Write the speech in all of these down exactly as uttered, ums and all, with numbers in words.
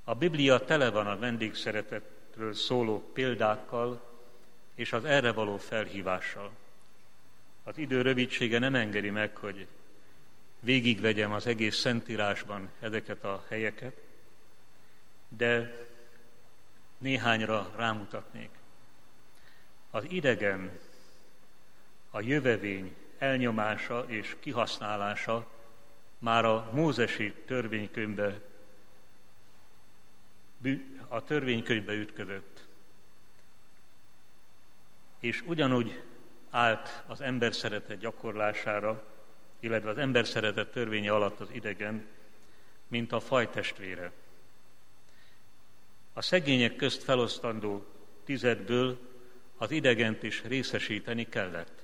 A Biblia tele van a vendégszeretetről szóló példákkal és az erre való felhívással. Az idő rövidsége nem engedi meg, hogy végigvegyem az egész Szentírásban ezeket a helyeket, de néhányra rámutatnék. Az idegen, a jövevény elnyomása és kihasználása már a mózesi törvénykönyvbe, a törvénykönyvbe ütközött. És ugyanúgy állt az ember szeretet gyakorlására, illetve az ember szeretet törvénye alatt az idegen, mint a fajtestvére. A szegények közt felosztandó tizedből az idegent is részesíteni kellett.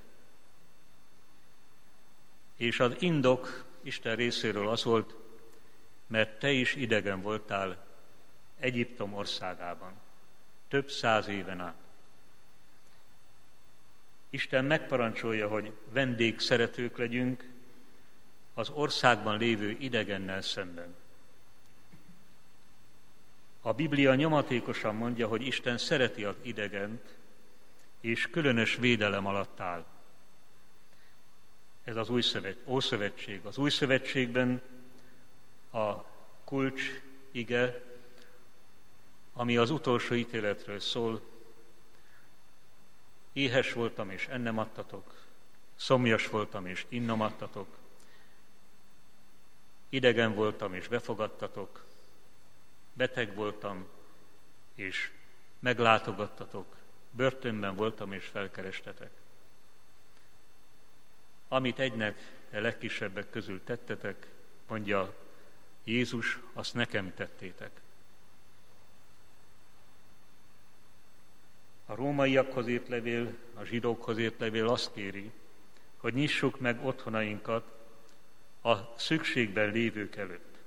És az indok Isten részéről az volt, mert te is idegen voltál Egyiptom országában, több száz éven át. Isten megparancsolja, hogy vendégszeretők legyünk az országban lévő idegennel szemben. A Biblia nyomatékosan mondja, hogy Isten szereti az idegent, és különös védelem alatt áll. Ez az új szövet, Ószövetség. Az új szövetségben a kulcs ige, ami az utolsó ítéletről szól: éhes voltam, és ennem adtatok, szomjas voltam, és innom adtatok, idegen voltam, és befogadtatok, beteg voltam, és meglátogattatok, börtönben voltam, és felkerestetek. Amit egynek a legkisebbek közül tettetek, mondja Jézus, azt nekem tettétek. A rómaiakhoz írt levél, a zsidókhoz írt levél azt kéri, hogy nyissuk meg otthonainkat a szükségben lévők előtt.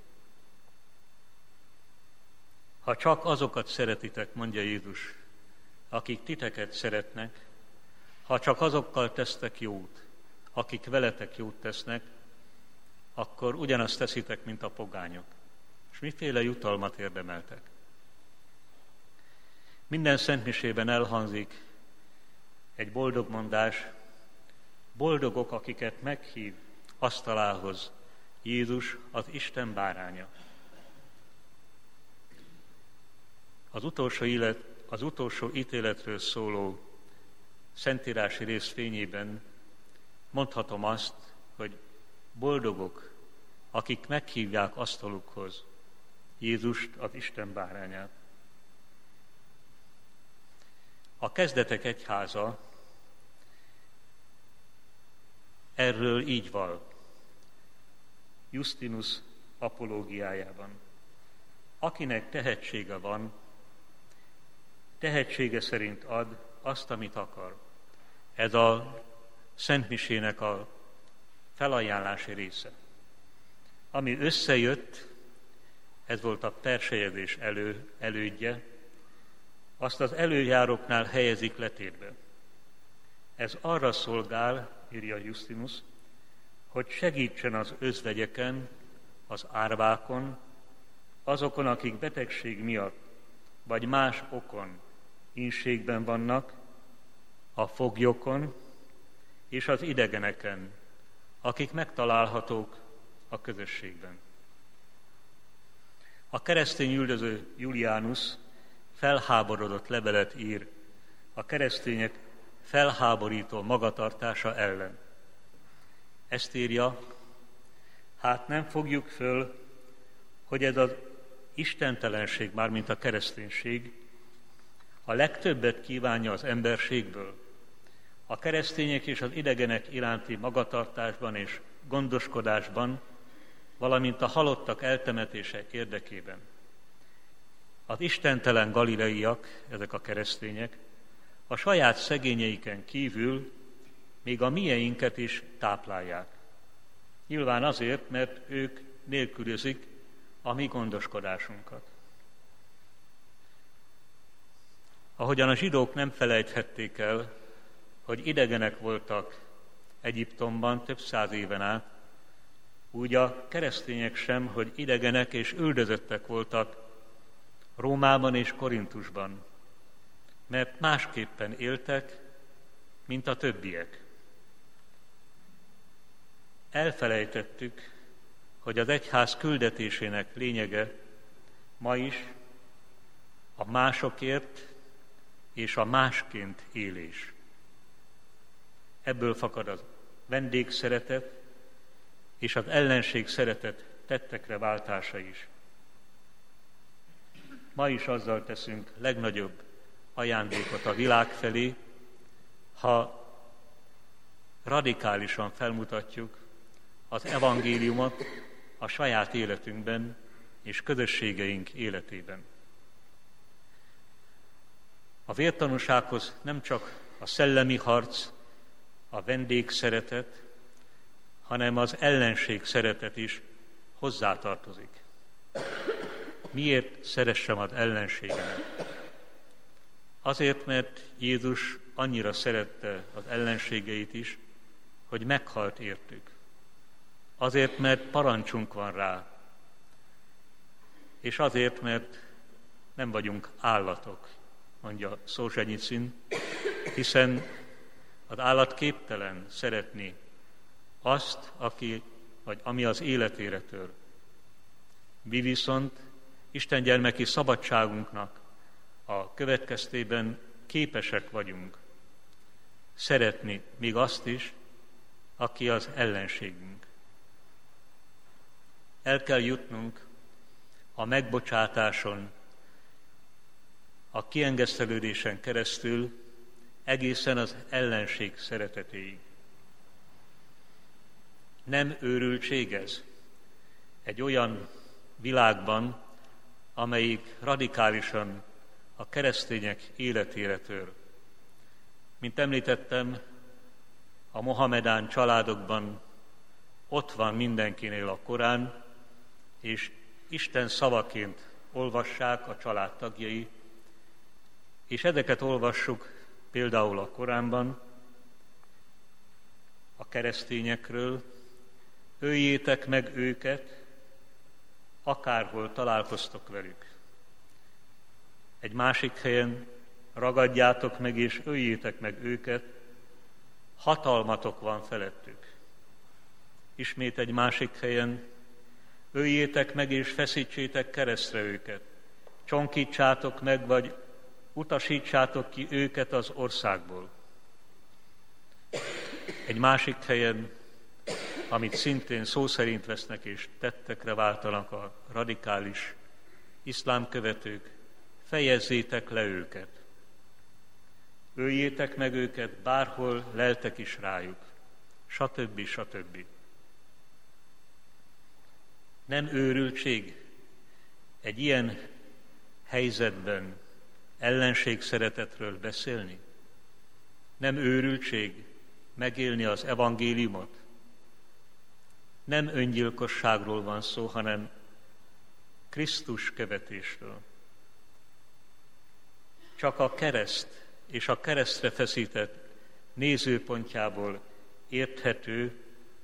Ha csak azokat szeretitek, mondja Jézus, akik titeket szeretnek, ha csak azokkal tesztek jót, akik veletek jót tesznek, akkor ugyanazt teszitek, mint a pogányok. És miféle jutalmat érdemeltek? Minden szentmisében elhangzik egy boldog mondás: boldogok, akiket meghív asztalához Jézus, az Isten báránya. Az utolsó, élet, az utolsó ítéletről szóló szentírási rész fényében mondhatom azt, hogy boldogok, akik meghívják asztalukhoz Jézust, az Isten bárányát. A kezdetek egyháza erről így val Justinus apológiájában: akinek tehetsége van, tehetsége szerint ad azt, amit akar. Ez a szentmisének a felajánlási része. Ami összejött, ez volt a persejezés elő, elődje, azt az előjáróknál helyezik letétbe. Ez arra szolgál, írja Justinus, hogy segítsen az özvegyeken, az árvákon, azokon, akik betegség miatt vagy más okon ínségben vannak, a foglyokon és az idegeneken, akik megtalálhatók a közösségben. A keresztény üldöző Julianus felháborodott levelet ír a keresztények felháborító magatartása ellen. Ezt írja: hát nem fogjuk föl, hogy ez az istentelenség, mármint a kereszténység, a legtöbbet kívánja az emberségből, a keresztények és az idegenek iránti magatartásban és gondoskodásban, valamint a halottak eltemetése érdekében. Az istentelen galileiak, ezek a keresztények, a saját szegényeiken kívül még a mieinket is táplálják. Nyilván azért, mert ők nélkülözik a mi gondoskodásunkat. Ahogyan a zsidók nem felejthették el, hogy idegenek voltak Egyiptomban több száz éven át, úgy a keresztények sem, hogy idegenek és üldözöttek voltak Rómában és Korintusban, mert másképpen éltek, mint a többiek. Elfelejtettük, hogy az egyház küldetésének lényege ma is a másokért és a másként élés. Ebből fakad az vendégszeretet és az ellenség szeretet tettekre váltása is. Ma is azzal teszünk legnagyobb ajándékot a világ felé, ha radikálisan felmutatjuk az evangéliumot a saját életünkben és közösségeink életében. A vértanúsághoz nem csak a szellemi harc, a vendégszeretet, hanem az ellenség szeretet is hozzátartozik. Miért szeressem az ellenségemet? Azért, mert Jézus annyira szerette az ellenségeit is, hogy meghalt értük. Azért, mert parancsunk van rá, és azért, mert nem vagyunk állatok, mondja Szolzsenyicin, hiszen az állat képtelen szeretni azt, aki, vagy ami az életére tör. Mi viszont Isten gyermeki szabadságunknak a következtében képesek vagyunk szeretni még azt is, aki az ellenségünk. El kell jutnunk a megbocsátáson, a kiengesztelődésen keresztül egészen az ellenség szeretetéig. Nem őrültség ez egy olyan világban, amelyik radikálisan a keresztények életére tör. Mint említettem, a mohamedán családokban ott van mindenkinél a Korán, és Isten szavaként olvassák a család tagjai, és ezeket olvassuk például a Koránban, a keresztényekről: öljétek meg őket, akárhol találkoztok velük. Egy másik helyen: ragadjátok meg és öljétek meg őket, hatalmatok van felettük. Ismét egy másik helyen: öljétek meg és feszítsétek keresztre őket, csonkítsátok meg, vagy utasítsátok ki őket az országból. Egy másik helyen, amit szintén szó szerint vesznek és tettekre váltanak a radikális iszlám követők: fejezzétek le őket. Öljétek meg őket, bárhol leltek is rájuk, stb. stb. Nem őrültség egy ilyen helyzetben ellenség szeretetről beszélni? Nem őrültség megélni az evangéliumot? Nem öngyilkosságról van szó, hanem Krisztus követésről. Csak a kereszt és a keresztre feszített nézőpontjából érthető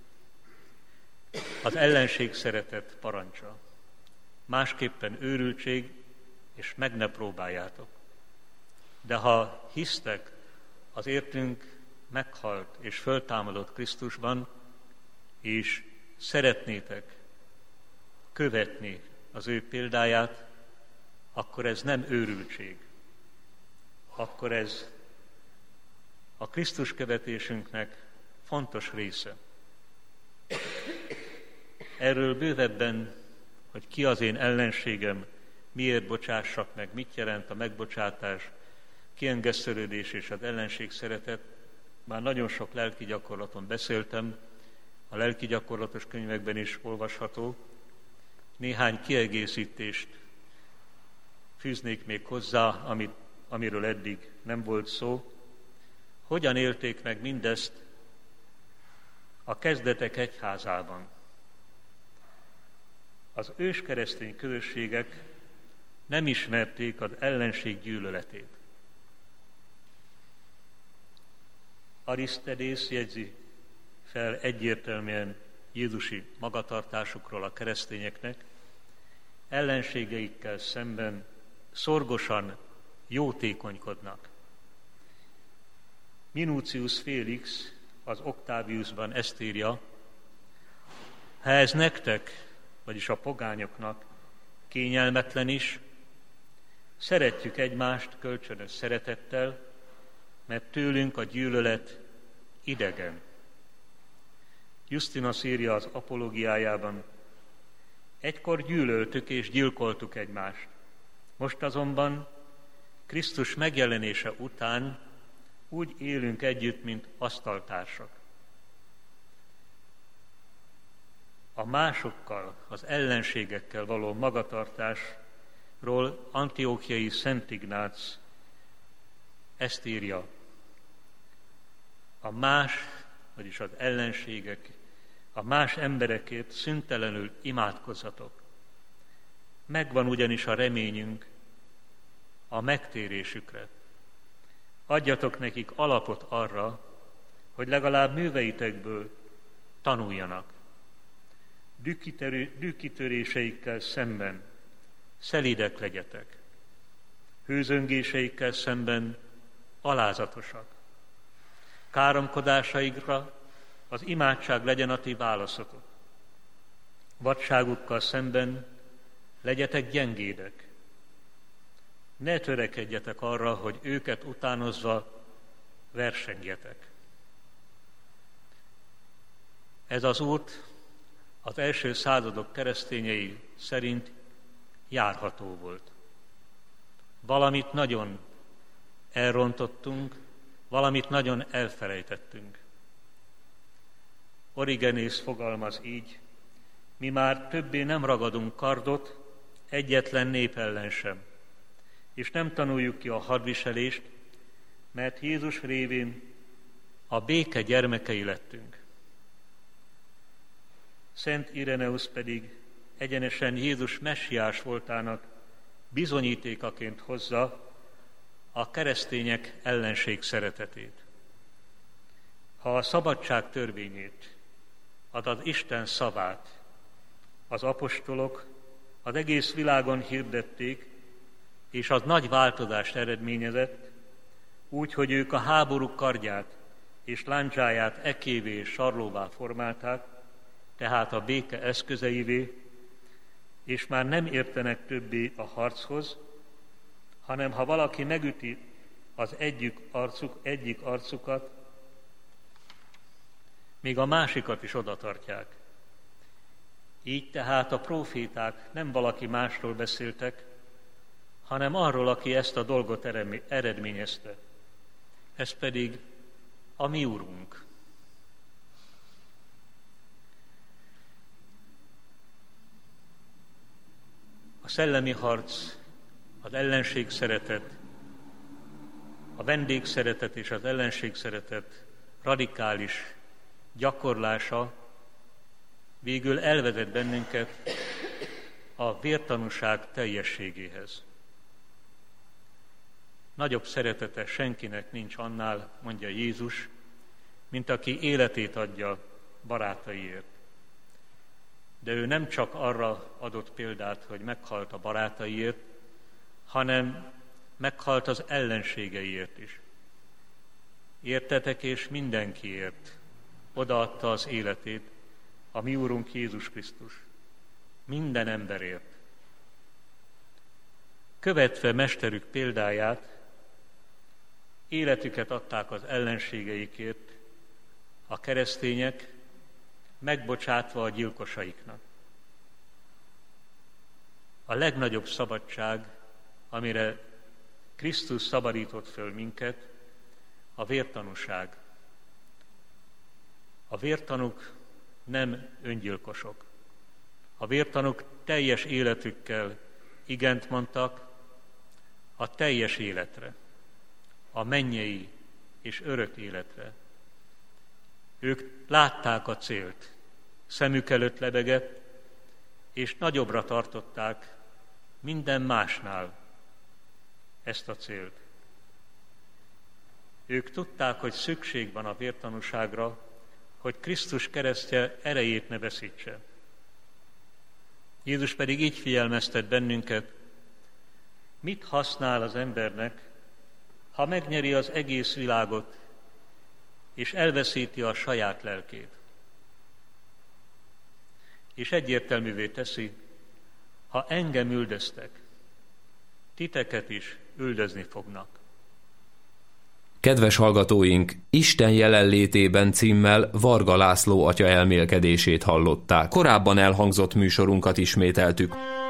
az ellenség szeretet parancsa. Másképpen őrültség, és meg ne próbáljátok. De ha hisztek az értünk meghalt és föltámadott Krisztusban, és szeretnétek követni az ő példáját, akkor ez nem őrültség. Akkor ez a Krisztus követésünknek fontos része. Erről bővebben, hogy ki az én ellenségem, miért bocsássak meg, mit jelent a megbocsátás, kiengesztelődés és az ellenség szeretet, már nagyon sok lelki gyakorlaton beszéltem, a lelki gyakorlatos könyvekben is olvasható. Néhány kiegészítést fűznék még hozzá, amit, amiről eddig nem volt szó. Hogyan élték meg mindezt a kezdetek egyházában? Az őskeresztény közösségek nem ismerték az ellenség gyűlöletét. Arisztedész jegyzi fel egyértelműen jézusi magatartásukról a keresztényeknek: ellenségeikkel szemben szorgosan jótékonykodnak. Minucius Félix az Octaviusban ezt írja: ha ez nektek, vagyis a pogányoknak kényelmetlen is, szeretjük egymást kölcsönös szeretettel, mert tőlünk a gyűlölet idegen. Justinus írja az apológiájában: egykor gyűlöltük és gyilkoltuk egymást, most azonban Krisztus megjelenése után úgy élünk együtt, mint asztaltársak. A másokkal, az ellenségekkel való magatartásról Antiochiai Szent Ignác ezt írja: a más, vagyis az ellenségek, a más emberekért szüntelenül imádkozzatok. Megvan ugyanis a reményünk a megtérésükre. Adjatok nekik alapot arra, hogy legalább műveitekből tanuljanak. Dühkitöréseikkel szemben szelídek legyetek. Hőzöngéseikkel szemben alázatosak. Káromkodásaikra az imádság legyen a ti válaszotok. Vadságukkal szemben legyetek gyengédek. Ne törekedjetek arra, hogy őket utánozva versengjetek. Ez az út az első századok keresztényei szerint járható volt. Valamit nagyon elrontottunk, valamit nagyon elfelejtettünk. Origenész fogalmaz így: mi már többé nem ragadunk kardot egyetlen nép ellen sem, és nem tanuljuk ki a hadviselést, mert Jézus révén a béke gyermekei lettünk. Szent Ireneusz pedig egyenesen Jézus messiás voltának bizonyítékaként hozza a keresztények ellenség szeretetét. Ha a szabadság törvényét, azaz Isten szavát az apostolok az egész világon hirdették, és az nagy változást eredményezett, úgy, hogy ők a háború kardját és láncsáját ekévé és sarlóvá formálták, tehát a béke eszközeivé, és már nem értenek többé a harchoz, hanem ha valaki megüti az egyik, arcuk, egyik arcukat, még a másikat is odatartják. Így tehát a próféták nem valaki másról beszéltek, hanem arról, aki ezt a dolgot eredményezte. Ez pedig a mi Urunk. A szellemi harc, az ellenség szeretet, a vendég szeretet és az ellenség szeretet radikális gyakorlása végül elvezet bennünket a vértanúság teljességéhez. Nagyobb szeretete senkinek nincs annál, mondja Jézus, mint aki életét adja barátaiért. De ő nem csak arra adott példát, hogy meghalt a barátaiért, hanem meghalt az ellenségeiért is. Értetek és mindenkiért odaadta az életét a mi Úrunk Jézus Krisztus. Minden emberért. Követve mesterük példáját, életüket adták az ellenségeikért, a keresztények, megbocsátva a gyilkosaiknak. A legnagyobb szabadság, amire Krisztus szabadított föl minket, a vértanúság. A vértanúk nem öngyilkosok. A vértanúk teljes életükkel igent mondtak a teljes életre, a mennyei és örök életre. Ők látták a célt, szemük előtt lebegett, és nagyobbra tartották minden másnál ezt a célt. Ők tudták, hogy szükség van a vértanúságra, hogy Krisztus keresztje erejét ne veszítse. Jézus pedig így figyelmeztet bennünket: Mit használ az embernek, ha megnyeri az egész világot, és elveszíti a saját lelkét? És egyértelművé teszi, ha engem üldöztek, titeket is üldözni fognak. Kedves hallgatóink, Isten jelenlétében címmel Varga László atya elmélkedését hallották. Korábban elhangzott műsorunkat ismételtük.